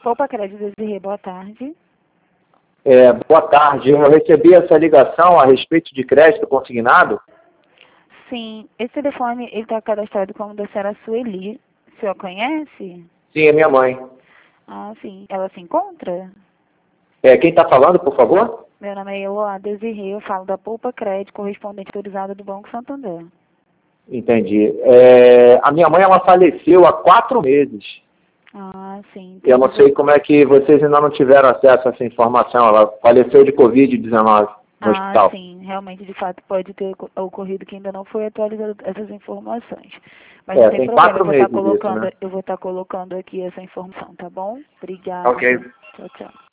Poupa Crédito, Desirê, boa tarde. Boa tarde, eu recebi essa ligação a respeito de crédito consignado. Sim, esse telefone está cadastrado como da senhora Sueli. O senhor conhece? Sim, é minha mãe. Ah, sim. Ela se encontra? Quem está falando, por favor? Meu nome é Eloá Desirê, eu falo da Poupa Crédito, correspondente autorizada do Banco Santander. Entendi. A minha mãe, ela faleceu há 4 meses. Ah, sim. Eu não sei como é que vocês ainda não tiveram acesso a essa informação. Ela faleceu de Covid-19 no hospital. Sim, realmente, de fato, pode ter ocorrido que ainda não foi atualizado essas informações. Mas não tem Tem problema, 4 meses isso, né? eu vou estar colocando aqui essa informação, tá bom? Obrigada. Ok. Tchau, tchau.